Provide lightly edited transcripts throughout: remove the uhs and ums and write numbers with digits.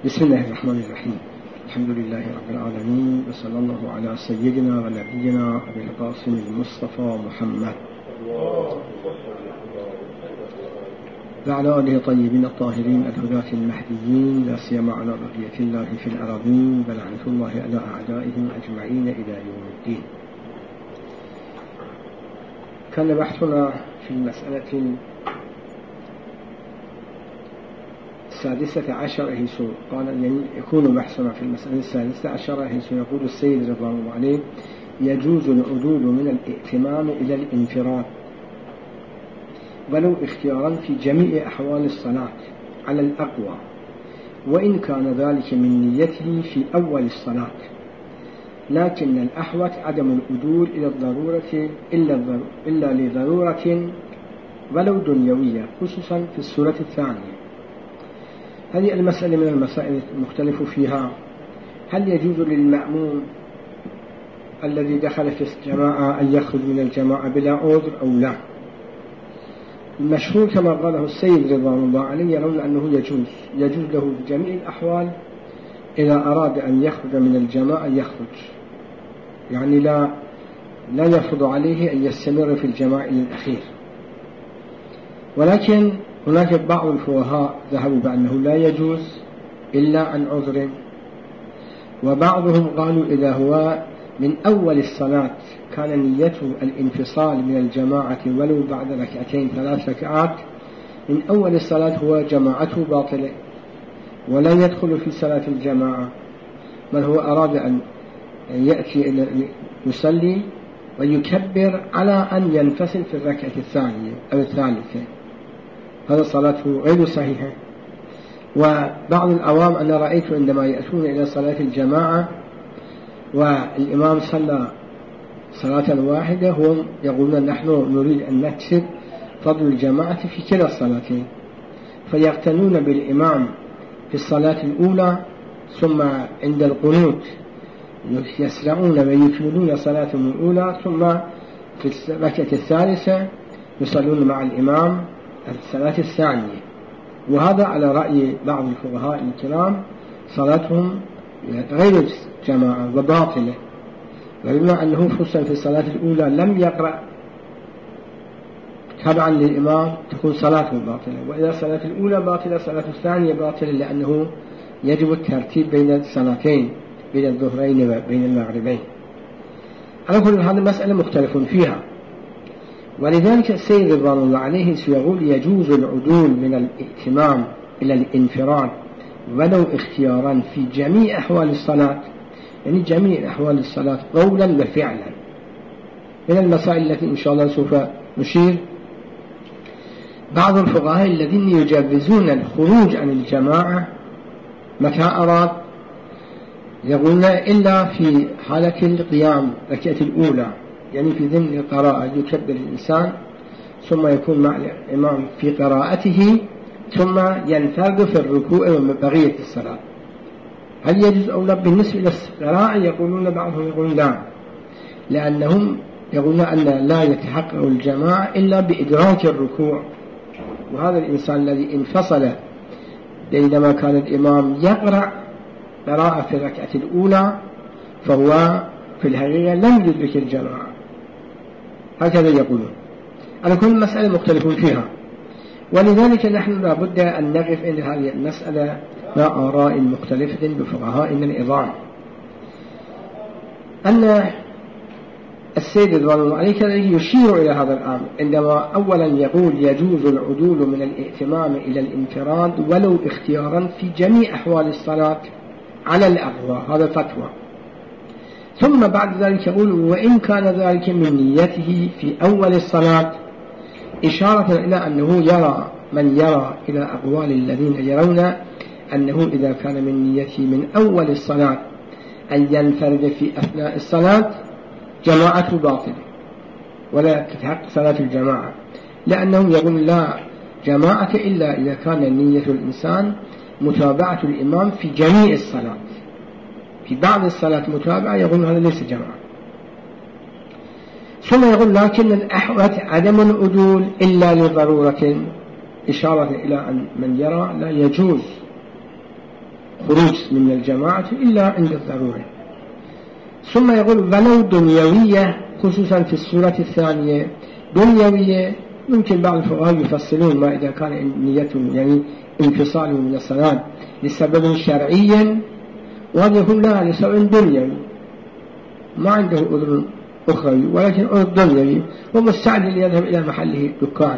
بسم الله الرحمن الرحيم. الحمد لله رب العالمين، وصلى الله على سيدنا ونبينا أبي القاسم المصطفى محمد وعلى آله الطيبين الطاهرين الهداة المهديين، لا سيما على بقية الله في الأراضين، ولعنة الله على أعدائهم أجمعين إلى يوم الدين. كان بحثنا في المسألة السادسة عشر، حيث قال يعني يكون بحثنا في المسألة السادسة عشر، حيث يقول السيد رضوان الله عليه: يجوز العدول من الائتمام إلى الانفراد ولو اختيارا في جميع أحوال الصلاة على الأقوى، وإن كان ذلك من نيته في أول الصلاة، لكن الأحوط عدم العدول إلى الضرورة إلا لضرورة ولو دنيوية، خصوصا في السورة الثانية. هذه المسألة من المسائل المختلف فيها: هل يجوز للمأموم الذي دخل في الجماعة أن يخرج من الجماعة بلا عذر أو لا؟ المشهور كما قاله السيد رضوان الله عليه يرون أنه يجوز له في جميع الأحوال إذا أراد أن يخرج من الجماعة يخرج، يعني لا يفرض عليه أن يستمر في الجماعة إلى الأخير. ولكن هناك بعض الفقهاء ذهبوا بأنه لا يجوز إلا عن عذر، وبعضهم قالوا إذا هو من أول الصلاة كان نيته الانفصال من الجماعة ولو بعد ركعتين 3 ركعات، من أول الصلاة هو جماعته باطلة ولا يدخل في صلاة الجماعة، بل هو أراد أن يأتي إلى يصلي ويكبر على أن ينفصل في الركعة الثانية أو الثالثة، هذا صلاته غير صحيحة. وبعض العوام أنا رأيت عندما يأتون إلى صلاة الجماعة والإمام صلى صلاة واحدة هم يقولون نحن نريد أن نكسب فضل الجماعة في كلا الصلاتين، فيقتنون بالإمام في الصلاة الأولى، ثم عند القنوت يسرعون ويكملون صلاتهم الأولى، ثم في الركعة الثالثة يصلون مع الإمام الصلاة الثانية. وهذا على رأي بعض الفقهاء الكرام صلاتهم غير جماعة وباطلة، وبما أنه خصوصا في الصلاة الأولى لم يقرأ تبعا للإمام تكون صلاته باطلة، وإذا صلاة الأولى باطلة صلاة الثانية باطلة، لأنه يجب الترتيب بين الصلاتين، بين الظهرين وبين المغربين. على كل هذه مسألة مختلف فيها، ولذلك السيد رضوان الله عليه سيقول يجوز العدول من الائتمام إلى الانفراد ولو اختيارا في جميع أحوال الصلاة، يعني جميع أحوال الصلاة قولا وفعلا. من المسائل التي إن شاء الله سوف نشير: بعض الفقهاء الذين يجوزون الخروج عن الجماعة متى أراد، يقولون إلا في حالة القيام ركعة الأولى، يعني في ضمن القراءة يكبر الإنسان ثم يكون مع الإمام في قراءته ثم ينفرد في الركوع وبقية الصلاة. هل يجوز أو لا؟ بالنسبة للقراءة يقولون بعضهم يقولون لا، لأنهم يقولون أن لا يتحقق الجماعة إلا بإدراك الركوع، وهذا الإنسان الذي انفصل بينما كان الإمام يقرأ قراءة في الركعة الأولى فهو في الحقيقة لم يدرك الجماعة، هكذا يقولون. على كل مسألة مختلف فيها، ولذلك نحن لابد أن نقف عند هذه المسألة مع آراء مختلفة بفقهائنا العظام. أن السيد رضوان الله عليه يشير إلى هذا الأمر عندما أولا يقول يجوز العدول من الائتمام إلى الانفراد ولو اختيارا في جميع أحوال الصلاة على الأقوى، هذا فتوى. ثم بعد ذلك يقول وإن كان ذلك من نيته في أول الصلاة، إشارة إلى أنه يرى من يرى إلى أقوال الذين يرون أنه إذا كان من نيته من أول الصلاة أن ينفرد في أثناء الصلاة جماعته باطلة ولا تتحقق صلاة الجماعة، لأنهم يقول لا جماعة إلا إذا كان نية الإنسان متابعة الإمام في جميع الصلاة، في بعض الصلاة متابعة يقول هذا ليس جماعة. ثم يقول لكن الأحوط عدم العدول إلا لضرورة، إشارة إلى أن من يرى لا يجوز خروج من الجماعة إلا عند الضرورة. ثم يقول ولو دنيوية، خصوصا في السورة الثانية دنيوية، ممكن بعض الفقهاء يفصلون ما إذا كان نيته يعني انفصاله من الصلاة لسبب شرعي، وهذا يكون لا لسبب دنيوي ما عنده أذن أخرى ولكن أذن دنيوي، ومستعد يذهب إلى محله دكان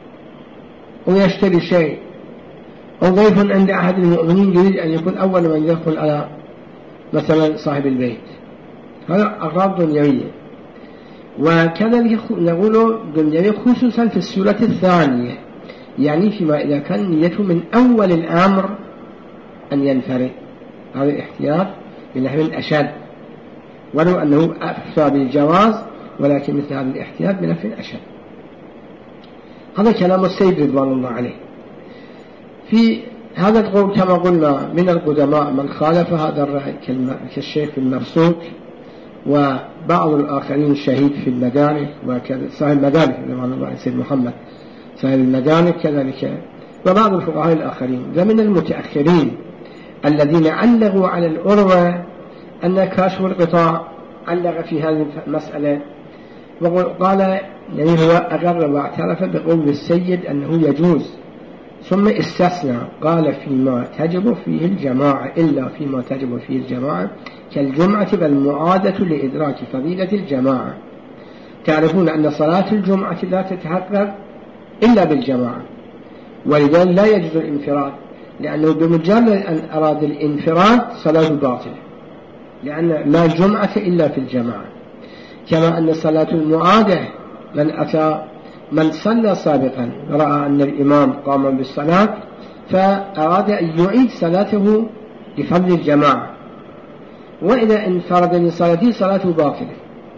ويشتري شيء، أو ضيف عند أحد المؤمنين يريد أن يكون أول من يدخل على مثلا صاحب البيت، هذا أغراض دنيوية. وكذلك نقول دنيوية خصوصا في السورة الثانية، يعني فيما إذا كان نيته من أول الأمر أن ينفرد، هذا احتياط بنحو أشد، ولو أنه أفتى بالجواز ولكن مثل هذا الاحتياط بنحو أشد. هذا كلام السيد رضوان الله عليه. في هذا القول كما قلنا من القدماء من خالف هذا الرأي كالشيخ المبسوط وبعض الآخرين الشهيد في المدارك وكذا صاحب المدارك رضوان الله عليه سيد محمد صاحب المدارك كذلك، وبعض الفقهاء الآخرين ومن المتأخرين الذين علقوا على الأروة أن كاشف القطاع علق في هذه المسألة وقال يعني هو أقر واعترف بقول السيد أنه يجوز، ثم استثنى قال فيما تجب فيه الجماعة إلا فيما تجب فيه الجماعة كالجمعة والمعادة لإدراك فضيلة الجماعة. تعرفون أن صلاة الجمعة لا تتحقق إلا بالجماعة، ولذلك لا يجوز الانفراد، لأنه بمجرد أن أراد الانفراد صلاة باطلة، لأن لا جمعة إلا في الجماعة. كما أن صلاة المعادة من صلى سابقا رأى أن الإمام قام بالصلاة فأراد أن يعيد صلاته لفضل الجماعة، وإذا انفرد من صلاته صلاته باطلة.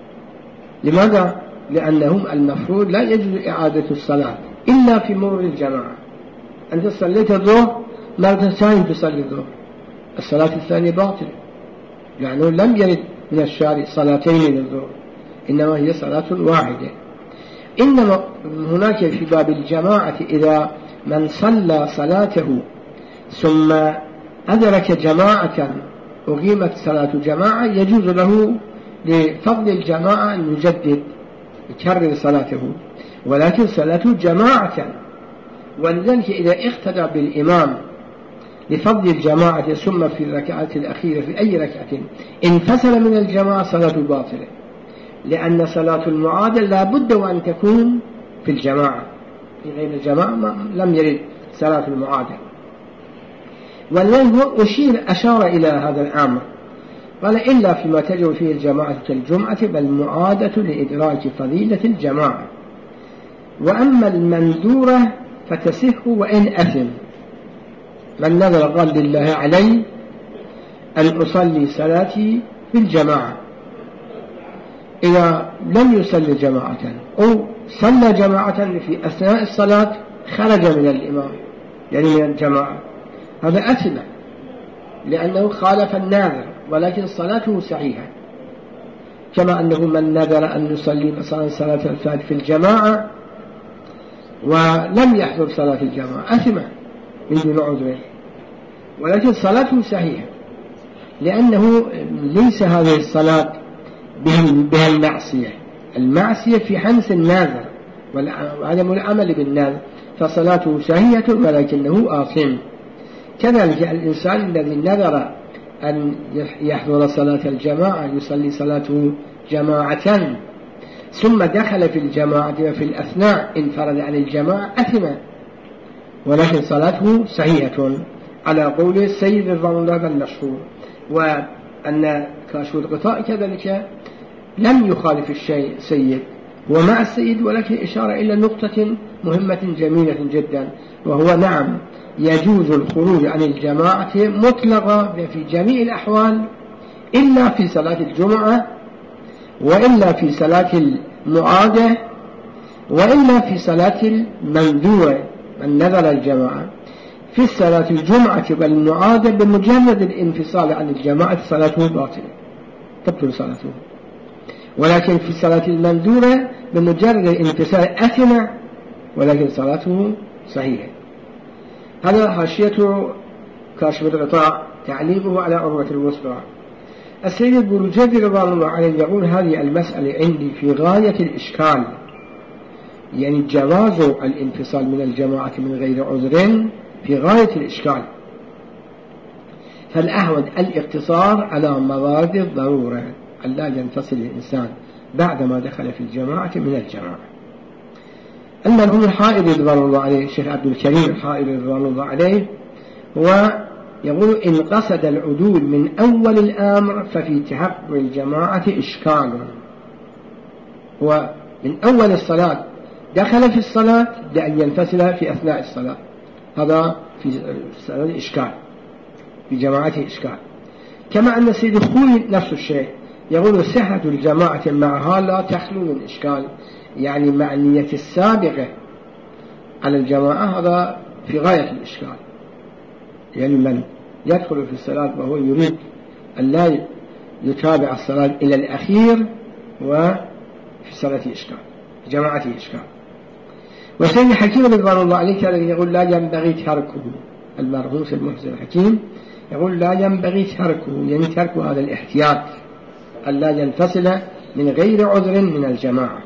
لماذا؟ لأنهم المفروض لا يجوز إعادة الصلاة إلا في مرور الجماعة. أنت صليت الظهر مرة ثانية تصلي الظهر، الصلاة الثانية باطلة، لأنه لم يرد من الشارع صلاتين للظهر، إنما هي صلاة واحدة. إنما هناك في باب الجماعة إذا من صلى صلاته ثم أدرك جماعة أقيمت صلاة جماعة يجوز له لفضل الجماعة أن يجدد يكرر صلاته، ولكن صلاته جماعة. ولذلك إذا اقتدى بالإمام لفضل الجماعة ثم في الركعة الأخيرة في أي ركعة انفصل من الجماعة صلاة باطلة، لأن صلاة المعادة لا بد وأن تكون في الجماعة، في غير الجماعة لم يرد صلاة المعادة. ولذلك أشار إلى هذا الأمر قال إلا فيما تجب فيه الجماعة كالجمعة والمعادة لإدراك فضيلة الجماعة. وأما المنذورة فتسح وإن أثم، من نذر قال لله علي أن أصلي صلاتي في الجماعة، إذا لم يصلي جماعة أو صلى جماعة في أثناء الصلاة خرج من الإمام يعني من الجماعة، هذا أثم لأنه خالف الناذر، ولكن صلاته صحيحة. كما أنه من نذر أن يصلي مثلا صلاة الفجر في الجماعة ولم يحضر صلاة الجماعة أثم من دون عذر، ولكن صلاته صحيحة، لأنه ليس هذه الصلاة بها المعصية في حنس الناذر وعدم العمل بالناذر، فصلاته صحيحة ولكنه آثم. كذلك الإنسان الذي نذر أن يحضر صلاة الجماعة يصلي صلاته جماعة ثم دخل في الجماعة وفي الأثناء انفرد عن الجماعة أثم، ولكن صلاته صحيحة على قول السيد رضوان الله المشهور. وأن كاشف الغطاء كذلك لم يخالف الشيء سيد ومع السيد، ولكن إشارة إلى نقطة مهمة جميلة جدا، وهو نعم يجوز الخروج عن الجماعة مطلقة في جميع الأحوال إلا في صلاة الجمعة، وإلا في صلاة المعادة، وإلا في صلاة المنذورة من نذر الجماعة. في صلاة الجمعة والمعادة بمجرد الانفصال عن الجماعة صلاته باطلة تبطل صلاته، ولكن في صلاة المنذورة بمجرد الانفصال أثم ولكن صلاته صحيحة. هذا حاشية كاشف الغطاء تعليقه على عروة الوثقى. السيد البروجردي رضوان الله عليه يقول هذه المسألة عندي في غاية الإشكال، يعني جواز الانفصال من الجماعة من غير عذر في غاية الإشكال، فالأحوط الاقتصار على موارد الضرورة ألا ينفصل الإنسان بعدما دخل في الجماعة من الجماعة. المرحوم الحائري رضوان الله عليه الشيخ عبد الكريم الحائري رضوان الله عليه هو يقول إن قصد العدول من أول الأمر ففي تحقق الجماعة إشكال. هو من أول الصلاة دخل في الصلاة لأن ينفصل في أثناء الصلاة، هذا في الصلاة إشكال، في جماعته إشكال. كما أن سيد الخوي نفس الشيء يقول صحة الجماعة معها لا تخلو من إشكال، يعني مع النية السابقة على الجماعة هذا في غاية الإشكال، يعني من يدخل في الصلاة وهو يريد أن لا يتابع الصلاة إلى الأخير وفي الصلاة إشكال، في جماعته إشكال. وسيد الحكيم رضوان الله عليه كان يقول لا ينبغي تركه، المرحوم المحسن الحكيم يقول لا ينبغي تركه، يعني ترك هذا الاحتياط ألا ينفصل من غير عذر من الجماعة.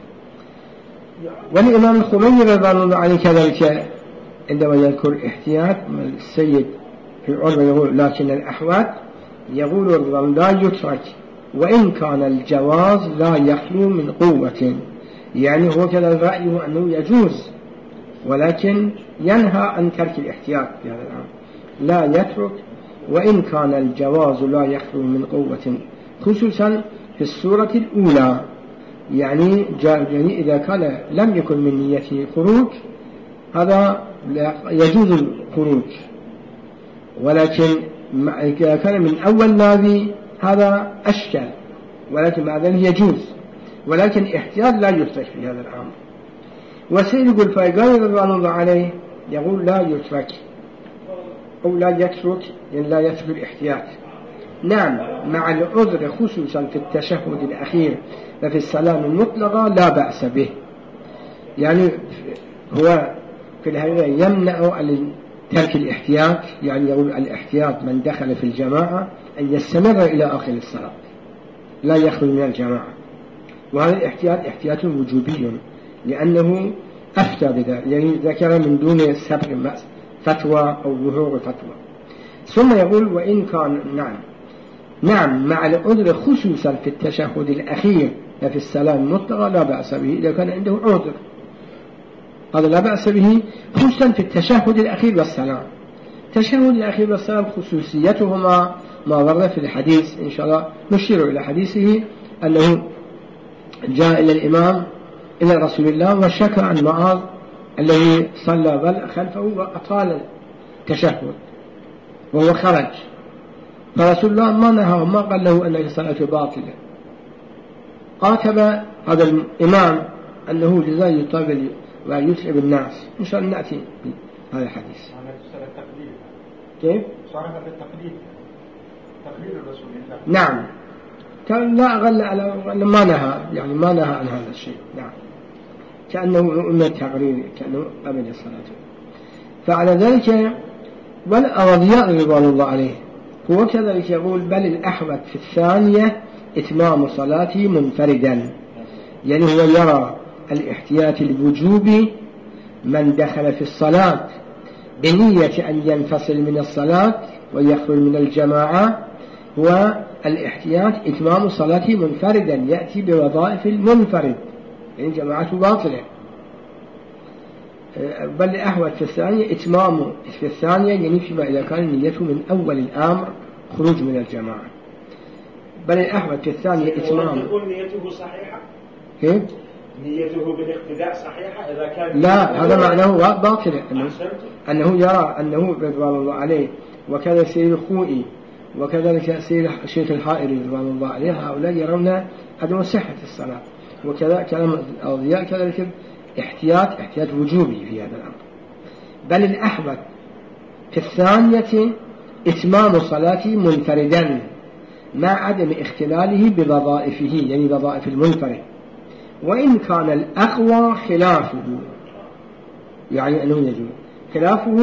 والإمام الخميني رضوان الله عليه كذلك عندما يذكر احتياط السيد في العلم يقول لكن الأحوات يقول لا يترك وإن كان الجواز لا يخلو من قوة، يعني هو كذا رأيه أنه يجوز ولكن ينهى عن ترك الاحتياط في هذا الأمر، لا يترك وإن كان الجواز لا يخلو من قوة، خصوصا في السورة الأولى، يعني إذا كان لم يكن من نيته خروج هذا يجوز الخروج، ولكن إذا كان من أول نادي هذا أشكل، ولكن مع ذلك يجوز، ولكن احتياط لا يترك في هذا الأمر. وسيد الفيقاني رضوان الله عليه يقول لا يترك أو لا يترك، يعني لا يترك الاحتياط. نعم مع العذر خصوصا في التشهد الأخير وفي السلام المطلقة لا بأس به، يعني هو في الحقيقة يمنع ترك الاحتياط، يعني يقول الاحتياط من دخل في الجماعة أن يستمر إلى آخر الصلاة لا يخرج من الجماعة، وهذا الاحتياط احتياط وجوبي لأنه أفتى بذلك، يعني ذكر من دون سبق فتوى أو ظهور فتوى. ثم يقول وإن كان نعم مع العذر خصوصا في التشهد الأخير في السلام المطلقة لا بأس به إذا كان عنده عذر، هذا لا بأس به خصوصا في التشهد الأخير والسلام. التشهد الأخير والسلام خصوصيتهما ما ورد في الحديث، إن شاء الله نشير إلى حديثه أنه جاء إلى الإمام إلى رسول الله وشكى عن معاذ الذي صلى خلفه وأطال التشهد وهو خرج، فرسول الله ما نهى ما قال له أن صلاته باطلة، عاتب هذا الإمام أنه لذا يطول ويتعب الناس. إن شاء الله نأتي هذا الحديث. كيف؟ صار بالتقليد تقليد الرسول الله. نعم كان لا أغل على ما نهى، يعني ما نهى عن هذا الشيء، نعم كأنه من التقرير كأنه قبل الصلاة. فعلى ذلك والأرضياء رضوان الله عليه هو كذلك يقول بل الأحوط في الثانية إتمام صلاتي منفردا، يعني هو يرى الاحتياط الوجوبي من دخل في الصلاة بنية أن ينفصل من الصلاة ويخرج من الجماعة، والاحتياط إتمام صلاته منفردا يأتي بوظائف المنفرد، يعني جماعته باطلة. بل أحوط في الثانية إتمامه في الثانية، يعني فيما إذا كان نيته من أول الأمر خروج من الجماعة. بل الأحوط في الثانية إتمامه. تقول نيته صحيحة؟ كيف؟ نيته بالاقتداء صحيحة إذا كان لا هذا معناه باطل، أنه يرى أنه رضوان الله عليه وكذا سيد الخوئي وكذلك سيد الشيخ الحائري رضوان الله عليه هؤلاء يرون عدم صحة الصلاة، وكذا كلام الأضياء كذلك احتياط وجوبي في هذا الأمر. بل الأحوط في الثانية إتمام صلاتي منفردا مع عدم اختلاله بوظائفه، يعني وظائف المنفرد، وإن كان الأقوى خلافه، يعني أنه يجوز خلافه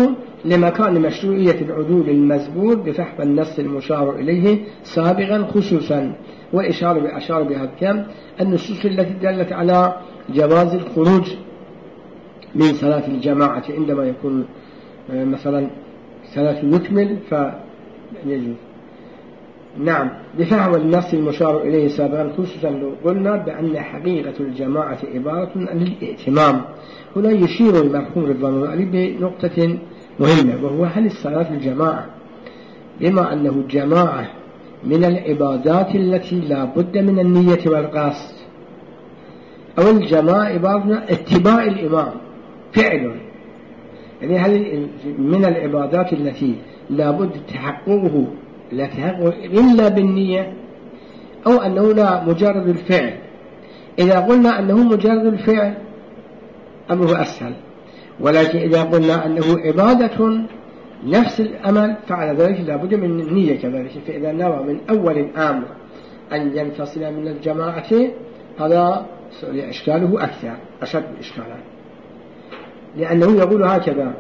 لمكان مشروعية العدول المزبور بفحوى النص المشار إليه سابقا، خصوصا وأشار بهذا الكلام النصوص التي دلت على جواز الخروج من صلاة الجماعة عندما يكون مثلا صلاة يكمل فيجوز. نعم، بفحوى النص المشار إليه سابقا، خصوصا لو قلنا بأن حقيقة الجماعة عبارة عن الائتمام. هنا يشير المرحوم رضوان الله عليه بنقطة مهمة، وهو هل الصلاة الجماعة بما أنه جماعة من العبادات التي لا بد من النية والقصد، أو الجماعة عبارة عن اتباع الإمام فعل، يعني هل من العبادات التي لا بد تحققه إلا بالنية، أو أنه لا مجرد الفعل؟ إذا قلنا أنه مجرد الفعل أمره أسهل، ولكن إذا قلنا أنه عبادة نفس الأمل فعلى ذلك لا بد من النية كذلك. فإذا نوى من أول الأمر أن ينفصل من الجماعة هذا إشكاله أكثر أشد إشكالا، لأنه يقول هكذا: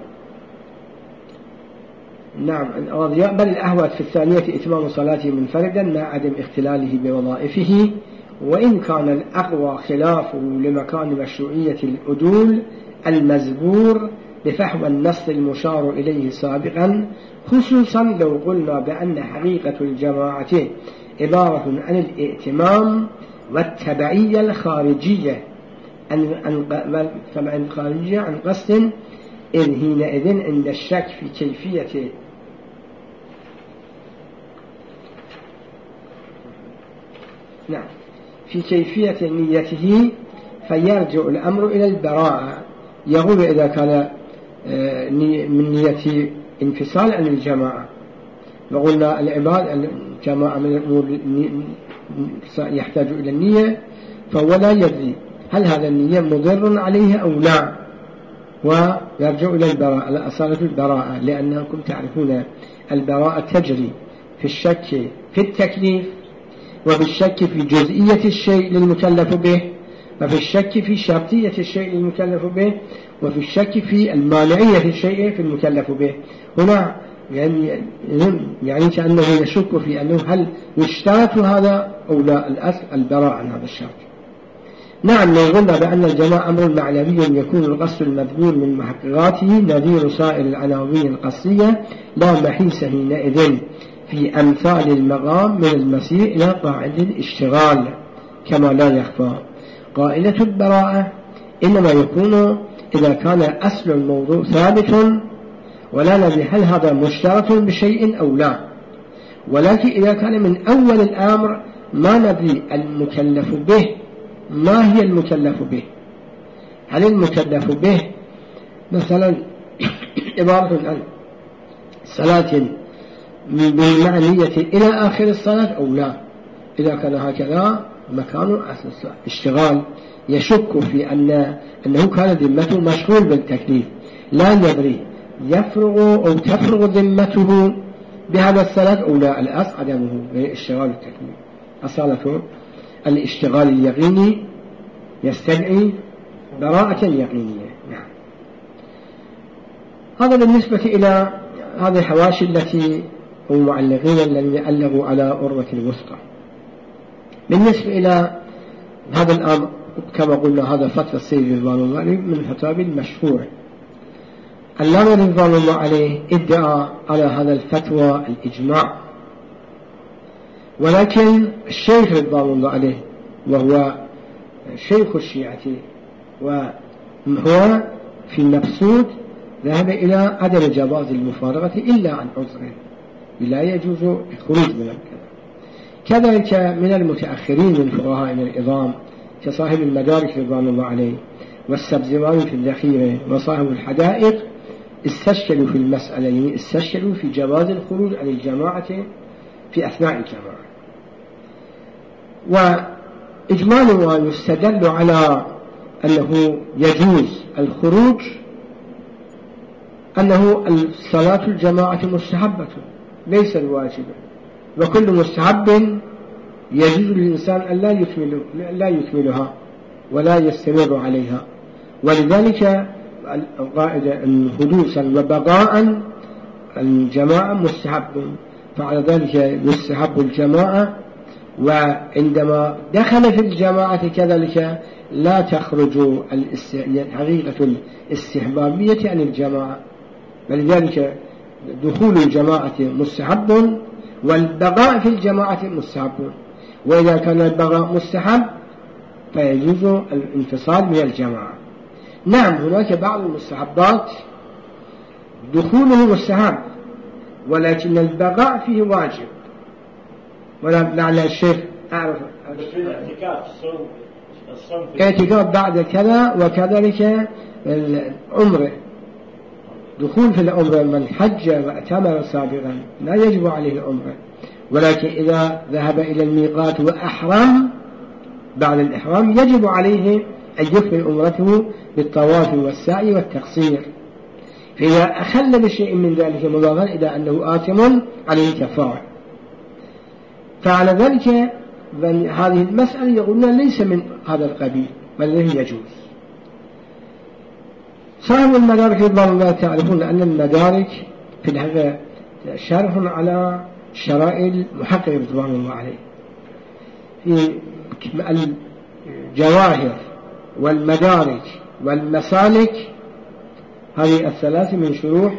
نعم بل الأهوت في الثانية إتمام صلاته منفردا مع عدم اختلاله بوظائفه، وإن كان الأقوى خلافه لمكان مشروعية العدول المزبور بفحوى النص المشار إليه سابقا، خصوصا لو قلنا بأن حقيقة الجماعة عبارة عن الائتمام والتبعية الخارجية عن قصد، إذ حينئذ عند الشك في كيفية في كيفية نيته فيرجع الأمر إلى البراءة. يقول إذا كان من نية انفصال عن الجماعة، وقلنا العباد الجماعة من الأمور يحتاج إلى النية، فهو لا يدري هل هذا النية مضر عليه أو لا، ويرجع إلى البراءة، أصالة البراءة، لأنكم تعرفون البراءة تجري في الشك في التكليف، وفي الشك في جزئية الشيء للمكلف به، وفي الشك في شرطية الشيء للمكلف به، وفي الشك في المانعية الشيء في المكلف به. هنا يعني كأنه يشك في أنه هل يشترط هذا أو لا، الأصل البراءة عن هذا الشرط. نعم، لو قلنا بأن الجماعة أمر معنوي يكون القصد المذكور من محققاته نذير سائر العناوين القصية، لا محيص حينئذ في أمثال المقام من المسير إلى قاعدة الاشتغال، كما لا يخفى. قائلة البراءة إنما يكون إذا كان أصل الموضوع ثابت ولا ندري هل هذا مشترط بشيء أو لا، ولكن إذا كان من أول الأمر ما ندري المكلف به ما هي المكلف به، هل المكلف به مثلا عبارة عن صلاة بالمعنية إلى آخر الصلاة أو لا؟ إذا كان هكذا مكان اشتغال، يشك في أنه كان ذمته مشغول بالتكليف، لا يدري يفرغ أو تفرغ ذمته بهذا الصلاة أو لا. الأصل عدمه اشتغال التكليف، أصالة الاشتغال اليقيني يستدعي براءة يقينية. نعم، هذا بالنسبة إلى هذه الحواشي التي هم معلقين الذين ألغوا على أروة الوثقى. بالنسبة إلى هذا الأمر كما قلنا هذا فتوى السيد رضوان الله عليه من الفتاوى المشهورة. العلامة رضوان الله عليه ادعى على هذا الفتوى الإجماع، ولكن الشيخ رضوان الله عليه وهو شيخ الشيعة وهو في المبسوط ذهب إلى عدم جواز المفارقة إلا عن عذر، لا يجوز الخروج من الكلام. كذلك من المتأخرين من فقهاء العظام كصاحب المدارك رضوان الله عليه والسبزواني في الذخيرة وصاحب الحدائق استشكلوا في المسألة، يعني استشكلوا في جواز الخروج عن الجماعة في أثناء الجماعة. وإجمال ما يستدل على أنه يجوز الخروج أنه الصلاة الجماعة مستحبة ليس الواجبة، وكل مستحب يجوز للإنسان أن لا يكملها ولا يستمر عليها، ولذلك القاعدة حدوثا وبقاء الجماعة مستحب، فعلى ذلك يستحب الجماعة. وعندما دخل في الجماعة كذلك لا تخرج حقيقة الاستحبابية عن الجماعة، ولذلك دخول الجماعة مستحب والبقاء في الجماعة مستحب. وإذا كان البقاء مستحب فيجوز الانفصال من الجماعة. نعم هناك بعض المستحبات دخوله مستحب ولكن البقاء فيه واجب. ولعل الشيخ أعرف اعتكاف بعد كذا، وكذلك العمرة، دخول في العمرة من حج واعتمر سابقا لا يجب عليه العمرة، ولكن إذا ذهب إلى الميقات وأحرم بعد الإحرام يجب عليه أن يكمل عمرته بالطواف والسعي والتقصير. فإذا أخل بشيء من ذلك مضافا إلى أنه آثم عليه كفارة. فعلى ذلك هذه المسألة يقولون ليس من هذا القبيل بل يجوز. صاحب المدارك رضوان الله تعرفون أن المدارك في الحقيقة شرح على شرائع المحقق رضوان الله عليه في الجواهر والمدارك والمسالك، هذه الثلاث من شروح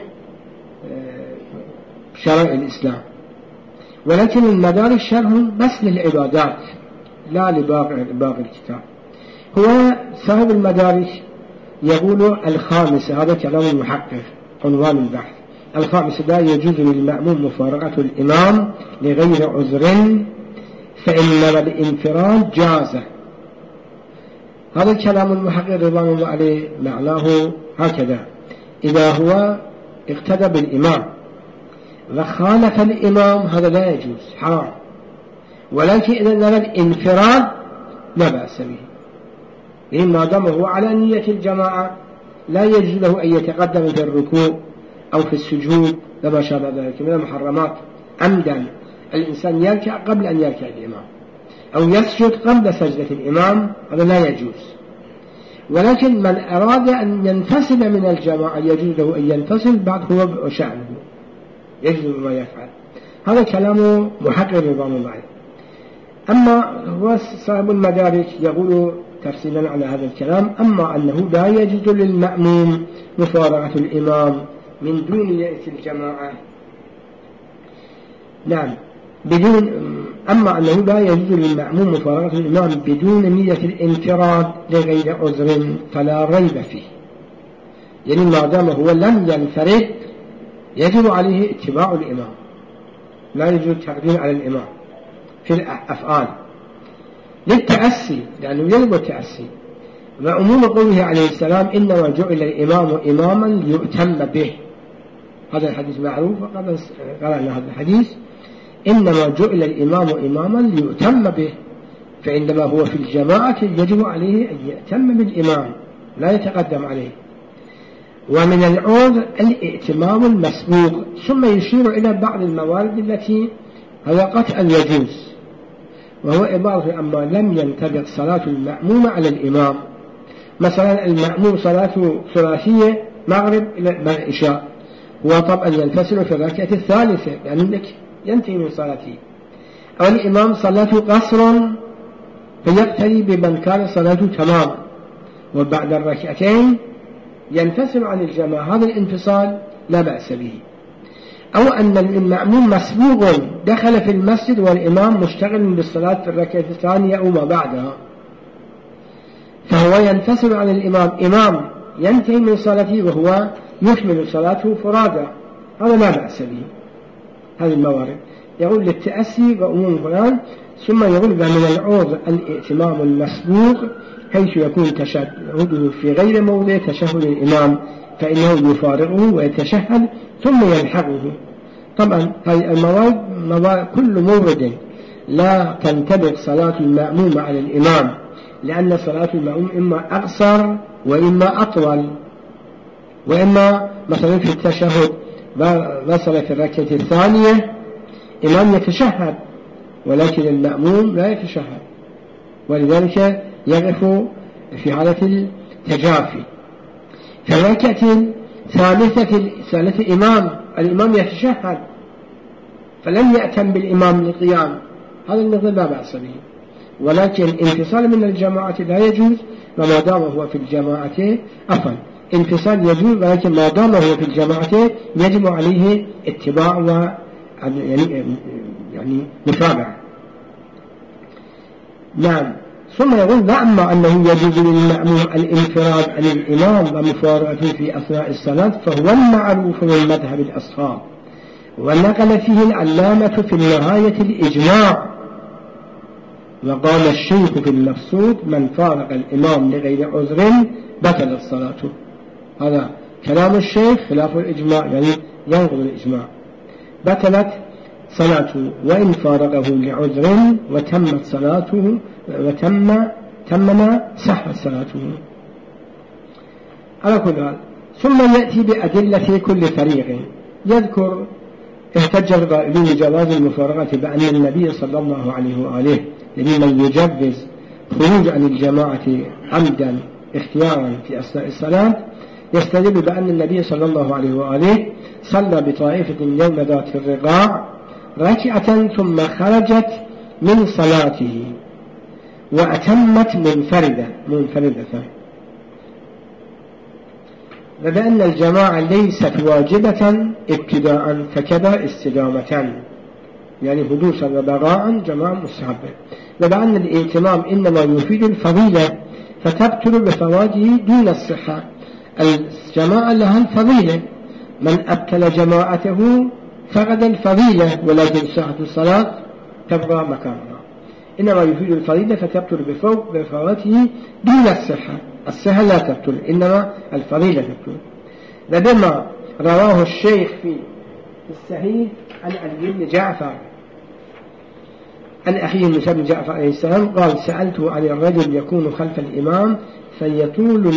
شرائع الإسلام. ولكن المدارك شرح بس للعبادات لا لباقي الكتاب. هو صاحب المدارك يقول الخامسة، هذا كلام المحقق عنوان البحث، الخامسة لا يجوز للمأموم مفارقة الإمام لغير عذر فإن الانفراد جاز. هذا الكلام المحقق رضوان الله عليه معناه هكذا: إذا هو اقتدى بالإمام وخالف الإمام هذا لا يجوز، حرام. ولكن إذا نرى الانفراد لا بأس به، إن ما دام هو على نية الجماعة لا يجوز له أن يتقدم في الركوع أو في السجود لما شابه ذلك من المحرمات عمدا. الإنسان يركع قبل أن يركع الإمام أو يسجد قبل سجدة الإمام، هذا لا يجوز. ولكن من أراد أن ينفصل من الجماعة يجوز له أن ينفصل بعد هو وشأنه، يجوز ما يفعل. هذا كلام محقق رضوان الله عليه. أما هو صاحب المدارك يقول تفصيلا على هذا الكلام: أما أنه لا يجوز للمأموم مفارقة الإمام من دون نية الجماعة. نعم أما أنه لا يجوز للمأموم مفارقة الإمام بدون نية الانفراد لغير عذر فلا ريب فيه. يعني ما دام هو لم ينفرد يجب عليه اتباع الإمام، لا يجوز التقديم على الإمام في الأفعال للتأسي، لأنه يجب التأسي. وعموم قوله عليه السلام: إنما جعل الإمام إماما يؤتم به، هذا الحديث معروف وقد قرأنا هذا الحديث: إنما جعل الإمام إماما ليؤتم به، فعندما هو في الجماعة يجب عليه أن يأتم بالإمام لا يتقدم عليه. ومن العذر الائتمام المسبوق. ثم يشير إلى بعض الموارد التي هذا قطعا يجوز، وهو عبارة أما لم ينطبق صلاة المأموم على الإمام. مثلا المأموم صلاة ثلاثية مغرب إلى العشاء، هو طبعا ينفصل في الركعة الثالثة لأنه ينتهي من صلاته، أو الإمام صلاته قصر فيقتدي بمن كان صلاته تمام وبعد الركعتين ينفصل عن الجماعة، هذا الانفصال لا بأس به. أو أن المأموم مسبوق دخل في المسجد والإمام مشتغل بالصلاة في الركعة الثانية أو ما بعدها، فهو ينفصل عن الإمام، إمام ينتهي من صلاته وهو يكمل صلاته فرادى، هذا لا بأس به. هذه الموارد يقول للتأسي وأمور فلان. ثم يقول من العذر الائتمام المسبوق حيث يكون تشهده في غير موضع تشهد الإمام فإنه يفارقه ويتشهد ثم يلحقه. طبعا هذه الموارد كل مورد لا تنطبق صلاة المأموم على الإمام، لأن صلاة المأموم إما أقصر وإما أطول، وإما مثلا في التشهد وصل في الركعة الثانية إمام يتشهد ولكن المأموم لا يتشهد، ولذلك يقف في حالة التجافي. في الركعة الثالثة إمام الإمام يتشهد فلم يأتم بالإمام للقيام، هذا النظر لا بأس به، ولكن انفصال من الجماعة لا يجوز، وما دام هو في الجماعة انفصال يجوز، ولكن ما دام هو في الجماعة يجب عليه اتباع يعني متابعة. نعم. ثم يقول وأما أنه يجوز للمأموم الانفراد عن الإمام ومفارقته في أثناء الصلاة فهو المعروف من مذهب الأصحاب، ونقل فيه العلامة في النهاية الإجماع، وقال الشيخ في المقصود من فارق الإمام لغير عذر بطلت صلاته. هذا كلام الشيخ خلاف الإجماع، يعني ينقض الإجماع. بطلت صلاته وإن فارقه لعذر وتمت صلاته تمم صحت صلاته. على كل حال ثم يأتي بأدلة كل فريق. يذكر احتج القائلون بجواز المفارقة بأن النبي صلى الله عليه وآله لمن يجوز خروج عن الجماعة عمدا اختيارا في أثناء الصلاة يستدل بأن النبي صلى الله عليه وآله صلى بطائفة يوم ذات الرقاع ركعة ثم خرجت من صلاته وأتمت منفردة، وبأن الجماعة ليست واجبة ابتداء فكذا استدامة، يعني حدوثا وبقاء جماعة مستحبة، وبأن الائتمام إنما يفيد الفضيلة فتبطل بفواته دون الصحة. الجماعة لها الفضيلة، من أبطل جماعته فقد الفضيلة، ولكن صحة الصلاة تبقى مكانها. إنما يفيد الفضيلة فتبطل بفواته دون الصحة، الصحة لا تبطل إنما الفضيلة تبطل. لما رواه الشيخ في الصحيح عن علي بن جعفر عن أخيه موسى بن جعفر عليه السلام قال سألته عن الرجل يكون خلف الإمام فيطول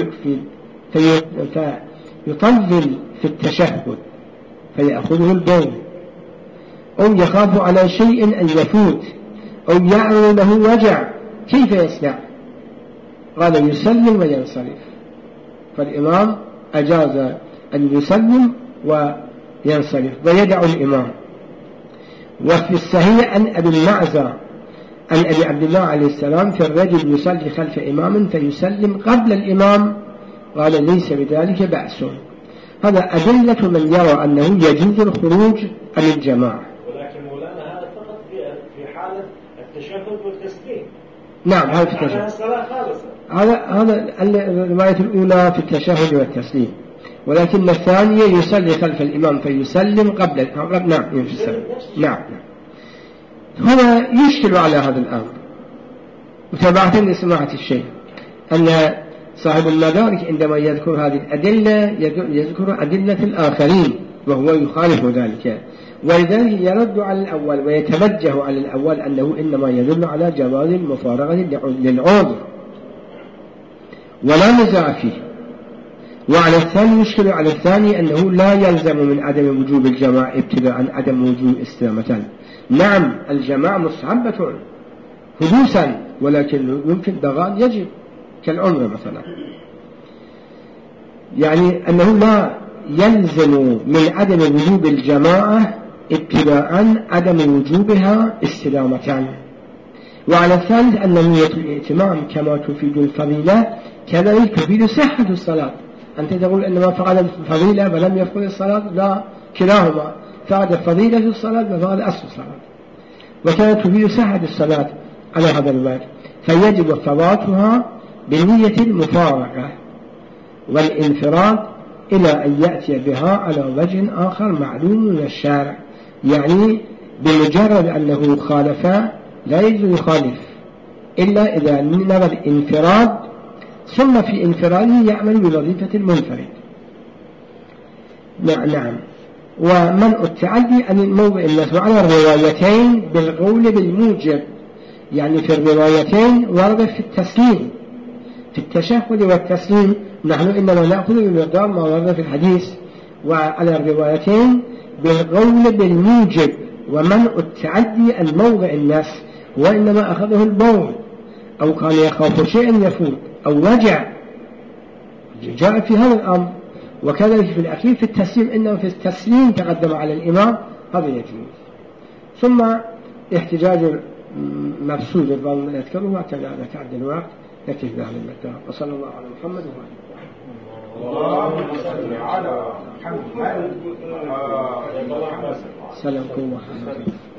في التشهد فيأخذه البول، أو يخاف على شيء أن يفوت، أو يعرض له وجع، كيف يصنع؟ قال يسلم وينصرف. فالإمام أجاز أن يسلم وينصرف ويدع الإمام. وفي الصحيح عن أبي المعزى عن أبي عبد الله عليه السلام في الرجل يصلي خلف إمام فيسلم قبل الإمام قال ليس بذلك بأس. هذا أدلة من يرى أنه يجوز الخروج عن الجماعة. ولكن مولانا هذا فقط في حالة التشهد والتسليم. نعم هذا في التشهد. هذا الرواية الأولى في التشهد والتسليم، ولكن الثانية يصلي خلف الإمام فيسلم قبل نعم يسلم. نعم. هذا يشكل على هذا الأمر متابعة لسماحة الشيخ أن صاحب المدارك عندما يذكر هذه الأدلة يذكر أدلة الآخرين وهو يخالف ذلك، ولذلك يرد على الأول ويتوجه على الأول أنه إنما يدل على جواز المفارقة للعذر ولا نزاع فيه. وعلى الثاني يشكل على الثاني أنه لا يلزم من عدم وجوب الجماعة ابتداء عدم وجوب استدامة. نعم الجماعة مستحبة حدوثا، ولكن يمكن بغاء يجب كالعمر مثلا، يعني أنه لا يلزم من عدم وجوب الجماعة ابتداء عدم وجوبها استدامة. وعلى الثالث أن نية الائتمام كما تفيد الفضيلة كذلك تفيد صحة الصلاة. أنت تقول إنما فقد الفضيلة ولم يفقد الصلاة، لا، كلاهما فقد فضيلة الصلاة وفقد أصل الصلاة، وكانت تفيد صحة الصلاة على هذا الوجه، فيجب فواتها بنية المفارقة والانفراد إلى أن يأتي بها على وجه آخر معلوم من الشارع، يعني بمجرد أنه خالف لا يجوز يخالف إلا إذا نوى الانفراد ثم في انفراده يعمل بوظيفة المنفرد. نعم. ومنع التعدي عن الموضع النسب على الروايتين بالقول بالموجب، يعني في الروايتين ورد في التسليم في التشهد والتسليم نحن إنما نأخذ بمقدار ما ورد في الحديث، وعلى الروايتين بالقول بالموجب ومنع التعدي عن موضع النسب، وإنما أخذه البول أو كان يخاف شيئا يفوت أو وجع جاء في هذا الأمر، وكذلك في الأخير في التسليم، إنه في التسليم تقدم على الإمام، هذا يجوز. ثم احتجاج مبسوط الظن يذكره، وكذا تعدى الوقت يكتفي بهذا المقدار. وصلى الله على محمد وعلى اللهم صل على محمد. سلامكم وحمد.